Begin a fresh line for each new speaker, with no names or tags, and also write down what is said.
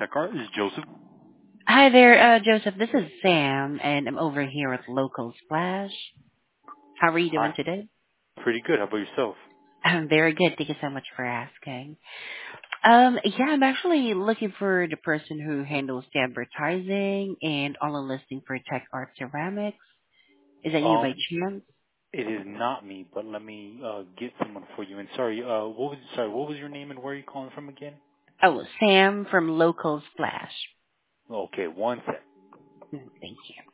Tech Art. This is Joseph.
Hi there, Joseph. This is Sam, and I'm over here at Local Splash. How are you
Hi.
doing today?
Pretty good. How about yourself?
I'm very good. Thank you so much for asking. Yeah, I'm actually looking for the person who handles the advertising and online listing for Tech Art Ceramics. Is that you by
Um,
chance?
it is not me, but let me get someone for you. And sorry, what was your name and where are you calling from again?
Oh, Sam from Local Splash.
Okay, one sec.
Thank you.